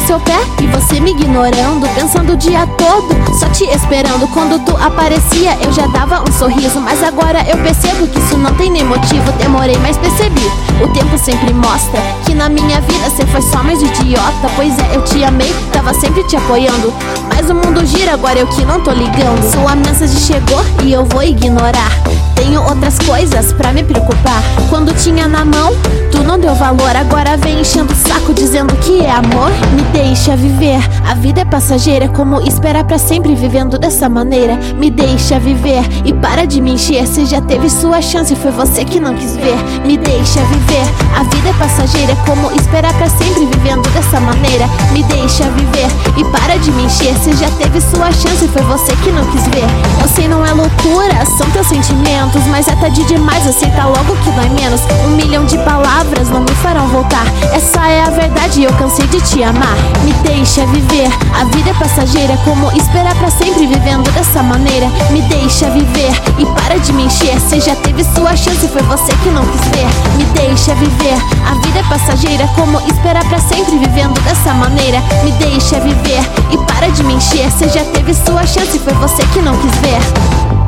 seu pé e você me ignorando, pensando o dia todo, só te esperando. Quando tu aparecia eu já dava um sorriso, mas agora eu percebo que isso não tem nem motivo. Demorei, mas percebi, o tempo sempre mostra que na minha vida cê foi só mais idiota. Pois é, eu te amei, tava sempre te apoiando, mas o mundo gira, agora eu que não tô ligando. Sua mensagem chegou e eu vou ignorar, tenho outras coisas pra me preocupar. Quando tinha na mão, tu não deu valor, agora vem enchendo o saco dizendo que é amor. Me deixa viver, a vida é passageira, como esperar pra sempre vivendo dessa maneira. Me deixa viver e para de me encher, cê já teve sua chance, foi você que não quis ver. Me deixa viver, a vida é passageira, como esperar pra sempre vivendo dessa maneira. Me deixa viver e para de me encher, cê já teve sua chance, foi você que não quis ver. Eu sei, não é loucura, são teus sentimentos, mas é tarde demais, aceita logo que dói menos. 1 milhão de palavras não me farão voltar, essa é a verdade e eu cansei de te amar. Me deixa viver, a vida é passageira, como esperar pra sempre vivendo dessa maneira. Me deixa viver e para de me encher, cê já teve sua chance, foi você que não quis ver. Me deixa viver, a vida é passageira, como esperar pra sempre vivendo dessa maneira. Me deixa viver e para de me encher, cê já teve sua chance, foi você que não quis ver.